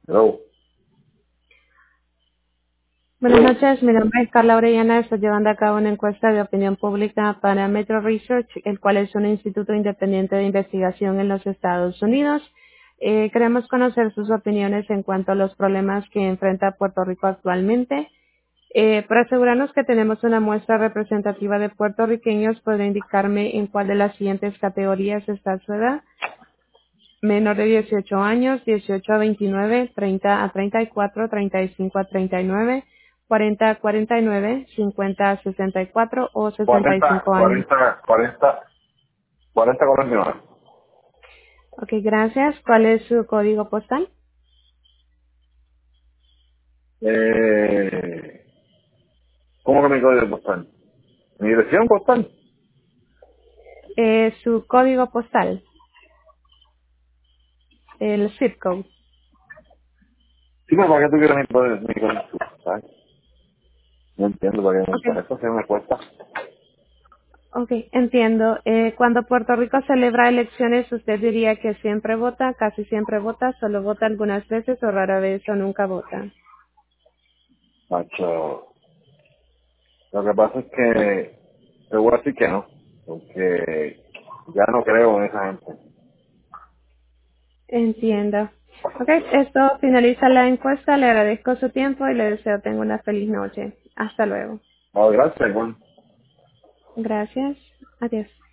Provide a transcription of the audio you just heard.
Hello. Buenas Hello. noches, mi nombre es Carla Orellana. Estoy llevando a cabo una encuesta de opinión pública para Metro Research, el cual es un instituto independiente de investigación en los Estados Unidos. Queremos conocer sus opiniones en cuanto a los problemas que enfrenta Puerto Rico actualmente. Para asegurarnos que tenemos una muestra representativa de puertorriqueños, ¿podría indicarme en cuál de las siguientes categorías está su edad? Menor de 18 años, 18 a 29, 30 a 34, 35 a 39, 40 a 49, 50 a 64 o 40, 65 años. 40, 40, 40, 49. Ok, gracias. ¿Cuál es su código postal? ¿Cómo que mi código postal? ¿Mi dirección postal? Su código postal, el zip code. Sí, pero ¿para qué tú quieres mi código postal? No entiendo para Ok, esto se me cuesta. ok, entiendo. Cuando Puerto Rico celebra elecciones, ¿usted diría que siempre vota, casi siempre vota, solo vota algunas veces o rara vez o nunca vota? Macho, lo que pasa es que te voy a decir que no, porque ya no creo en esa gente. Entiendo. Ok, esto finaliza la encuesta. Le agradezco su tiempo y le deseo tenga una feliz noche. Hasta luego. No, gracias, igual. Gracias. Adiós.